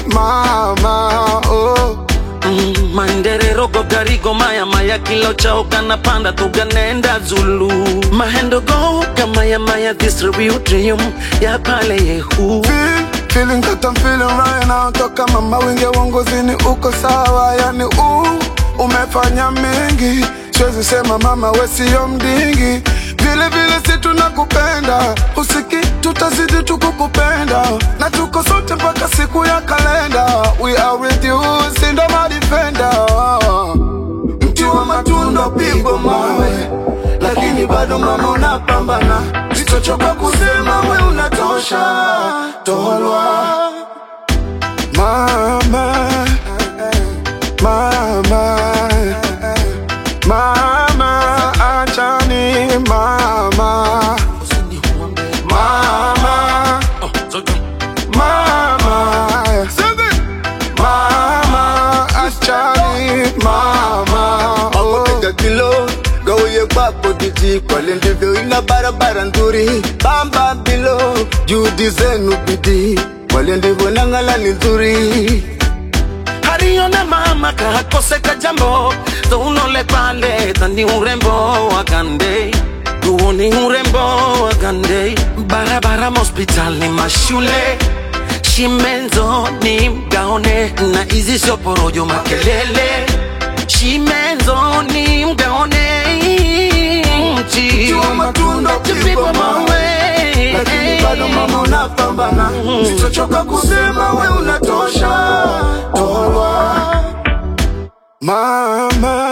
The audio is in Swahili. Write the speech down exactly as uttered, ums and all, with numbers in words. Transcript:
mama, oh. Mm, manderero go garigo maya maya kilo chao kana panda tuganenda Zulu mahendo go kamaya maya distributrium ya pale yehu Feel, feeling that I'm feeling right now. Toka mama winge wongozini uko sawa. Yani uu, umefanya mengi. Siwezi sema mama we siyo mdingi. Vile vile si tunakupenda. Usiki tutazidi tukukupenda. Na tuko sote mpaka siku ya kalenda. We are with you, sindo madifenda. Mti wa matunda pigwa mawe, lakini bado mama unapambana. Sitochoka kusema we unatosha. Tolwa mama, mama, mama, achani mama, mama, mama, mama, achani mama. Makopiga kilo gawe papo diji kwale ndivyo ina barabara nzuri bamba bilo juhudi zenu bidii kwale ndivyo nangala ni nzuri. Hariona mama kakoseka jambo Tunole pale tani urembo wakande Duoni urembo wakande Barabara hospitali mashule Shimenzo ni mgaone Na izi soporojo makelele Shimenzo ni mgaone Mti wa matunda pigwa mawe, lakini bado mama unapambana. Sitochoka kusema we unatosha. Tolwa mama.